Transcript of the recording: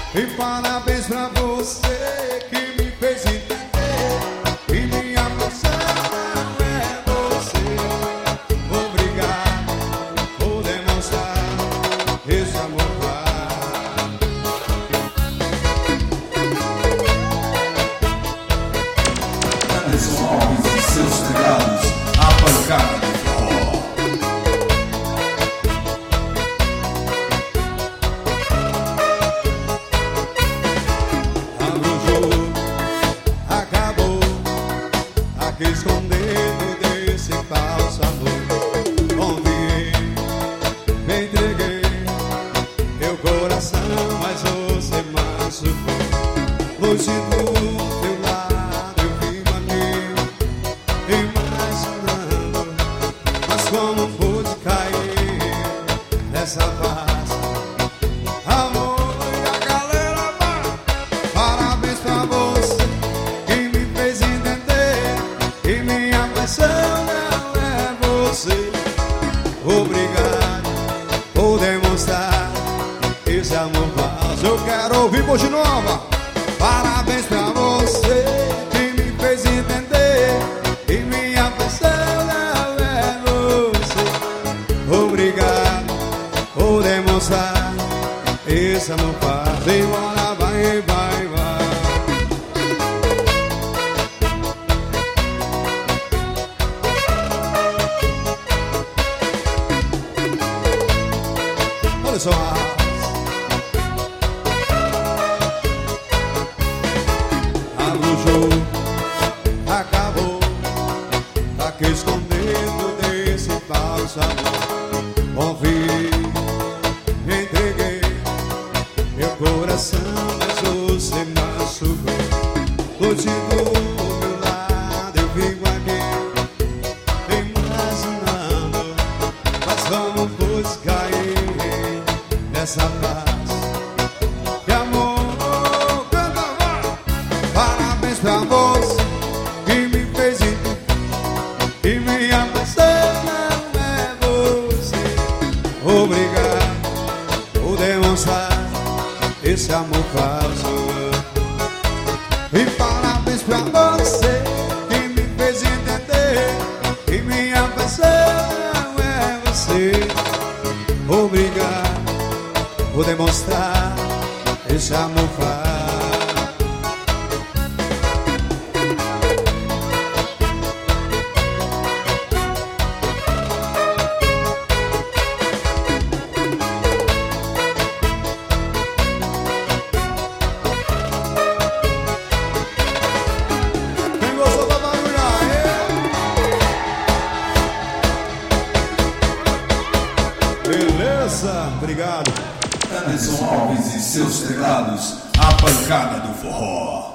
E parabéns pra você que me fez entender que minha paixão é você. Obrigado por demonstrar esse amor. Anderson Alves e seus teclados, a pancada do forró. Acabou, aqui escondendo desse falso amor. Confiei, me entreguei meu coração, mas você machucou. Longe do teu lado eu vivo aqui, imaginando, mas como pude cair nessa paz. Amor da galera, parabéns pra você que me fez entender que minha paixão não é você. Obrigado por demonstrar esse amor falso. Eu quero ouvir Ponte Nova. Parabéns pra você que me fez entender que minha paixão não é você. Obrigado por demonstrar esse amor falso. Embora vai, vai, vai. Olha só. O jogo acabou, tá aqui escondendo desse falso amor. Confiei, me entreguei meu coração, mas você machucou. Hoje do meu lado eu fico aqui, imaginando, mas como fosse cair nessa paz. Que amor, canta, vai! Parabéns pra você que me fez entender que minha paixão não é você. Obrigado por demonstrar esse amor falso. E parabéns pra você que me fez entender que minha paixão não é você. Obrigado por demonstrar esse amor falso. Beleza? Obrigado. Anderson Alves e seus teclados, a pancada do forró.